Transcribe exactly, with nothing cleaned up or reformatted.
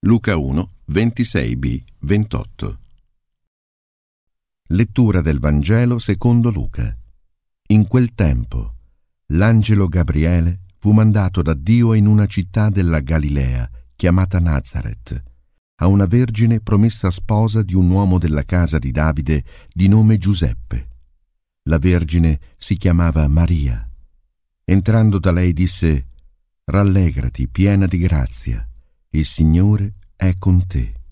Luca uno, ventisei b, ventotto. Lettura del Vangelo secondo Luca. In quel tempo, l'angelo Gabriele fu mandato da Dio in una città della Galilea, chiamata Nazaret, a una vergine promessa sposa di un uomo della casa di Davide di nome Giuseppe. La vergine si chiamava Maria. Entrando da lei disse: «Rallegrati, piena di grazia, il Signore è con te».